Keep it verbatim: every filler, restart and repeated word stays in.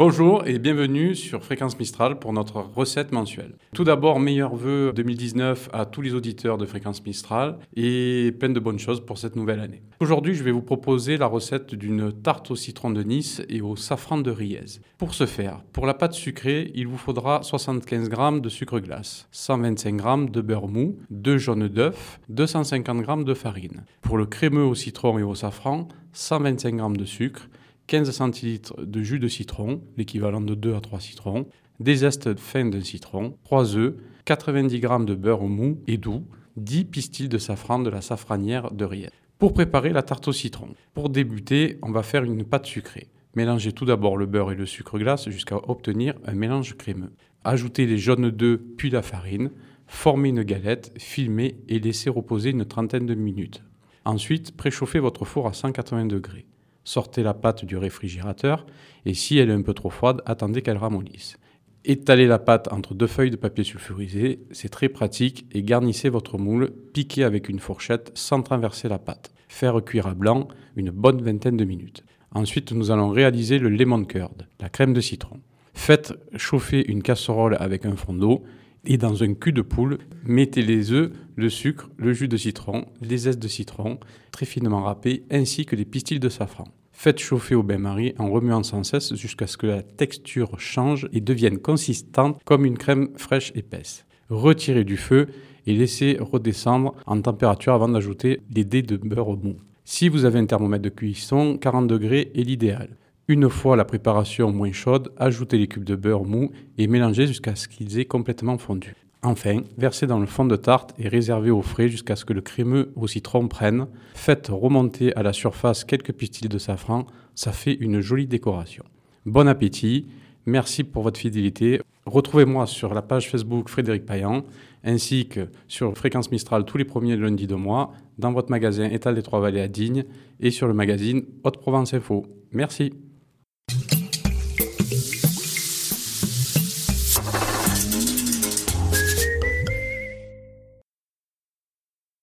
Bonjour et bienvenue sur Fréquence Mistral pour notre recette mensuelle. Tout d'abord, meilleurs vœux deux mille dix-neuf à tous les auditeurs de Fréquence Mistral et plein de bonnes choses pour cette nouvelle année. Aujourd'hui, je vais vous proposer la recette d'une tarte au citron de Nice et au safran de Riez. Pour ce faire, pour la pâte sucrée, il vous faudra soixante-quinze grammes de sucre glace, cent vingt-cinq grammes de beurre mou, deux jaunes d'œufs, deux cent cinquante grammes de farine. Pour le crémeux au citron et au safran, cent vingt-cinq grammes de sucre, quinze centilitres de jus de citron, l'équivalent de deux à trois citrons, des zestes fins d'un citron, trois œufs, quatre-vingt-dix grammes de beurre mou et doux, dix pistils de safran de la safranière de Riez. Pour préparer la tarte au citron, pour débuter, on va faire une pâte sucrée. Mélangez tout d'abord le beurre et le sucre glace jusqu'à obtenir un mélange crémeux. Ajoutez les jaunes d'œufs puis la farine, formez une galette, filmez et laissez reposer une trentaine de minutes. Ensuite, préchauffez votre four à cent quatre-vingts degrés. Sortez la pâte du réfrigérateur et si elle est un peu trop froide, attendez qu'elle ramollisse. Étalez la pâte entre deux feuilles de papier sulfurisé, c'est très pratique, et garnissez votre moule, piquez avec une fourchette sans traverser la pâte. Faire cuire à blanc une bonne vingtaine de minutes. Ensuite, nous allons réaliser le lemon curd, la crème de citron. Faites chauffer une casserole avec un fond d'eau et dans un cul de poule, mettez les œufs, le sucre, le jus de citron, les zestes de citron, très finement râpés, ainsi que les pistils de safran. Faites chauffer au bain-marie en remuant sans cesse jusqu'à ce que la texture change et devienne consistante comme une crème fraîche épaisse. Retirez du feu et laissez redescendre en température avant d'ajouter les dés de beurre mou. Si vous avez un thermomètre de cuisson, quarante degrés est l'idéal. Une fois la préparation moins chaude, ajoutez les cubes de beurre mou et mélangez jusqu'à ce qu'ils aient complètement fondu. Enfin, versez dans le fond de tarte et réservez au frais jusqu'à ce que le crémeux au citron prenne. Faites remonter à la surface quelques pistils de safran, ça fait une jolie décoration. Bon appétit, merci pour votre fidélité. Retrouvez-moi sur la page Facebook Frédéric Payan, ainsi que sur Fréquence Mistral tous les premiers lundis de mois, dans votre magasin Étal des Trois-Vallées à Digne et sur le magazine Haute-Provence Info. Merci.